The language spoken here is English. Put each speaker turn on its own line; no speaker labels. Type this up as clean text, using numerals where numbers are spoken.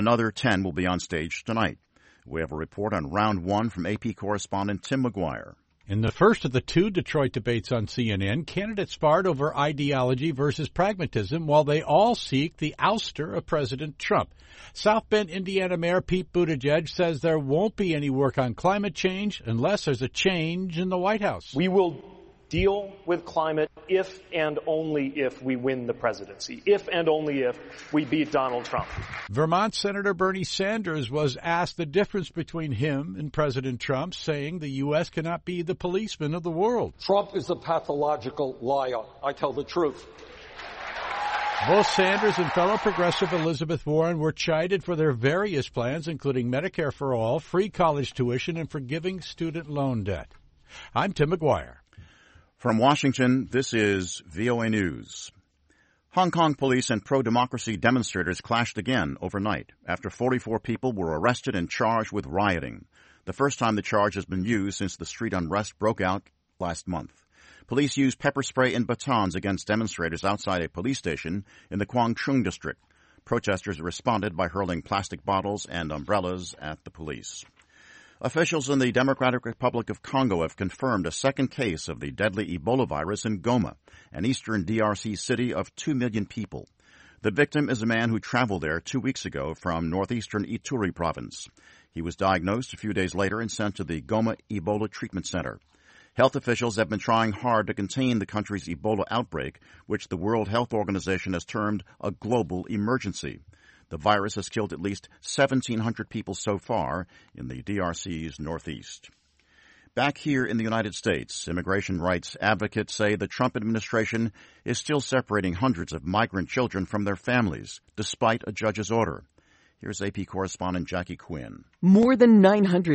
Another 10 will be on stage tonight. We have a report on round one from AP correspondent Tim McGuire.
In the first of the two Detroit debates on CNN, candidates sparred over ideology versus pragmatism while they all seek the ouster of President Trump. South Bend, Indiana Mayor Pete Buttigieg says there won't be any work on climate change unless there's a change in the White House.
We will deal with climate if and only if we win the presidency, if and only if we beat Donald Trump.
Vermont Senator Bernie Sanders was asked the difference between him and President Trump, saying the U.S. cannot be the policeman of the world.
Trump is a pathological liar. I tell the truth.
Both Sanders and fellow progressive Elizabeth Warren were chided for their various plans, including Medicare for all, free college tuition, and forgiving student loan debt. I'm Tim McGuire.
From Washington, this is VOA News. Hong Kong police and pro-democracy demonstrators clashed again overnight after 44 people were arrested and charged with rioting, the first time the charge has been used since the street unrest broke out last month. Police used pepper spray and batons against demonstrators outside a police station in the Kwang Chung district. Protesters responded by hurling plastic bottles and umbrellas at the police. Officials in the Democratic Republic of Congo have confirmed a second case of the deadly Ebola virus in Goma, an eastern DRC city of 2 million people. The victim is a man who traveled there 2 weeks ago from northeastern Ituri province. He was diagnosed a few days later and sent to the Goma Ebola Treatment Center. Health officials have been trying hard to contain the country's Ebola outbreak, which the World Health Organization has termed a global emergency. The virus has killed at least 1,700 people so far in the DRC's northeast. Back here in the United States, immigration rights advocates say the Trump administration is still separating hundreds of migrant children from their families, despite a judge's order. Here's AP correspondent Jackie Quinn.
More than 900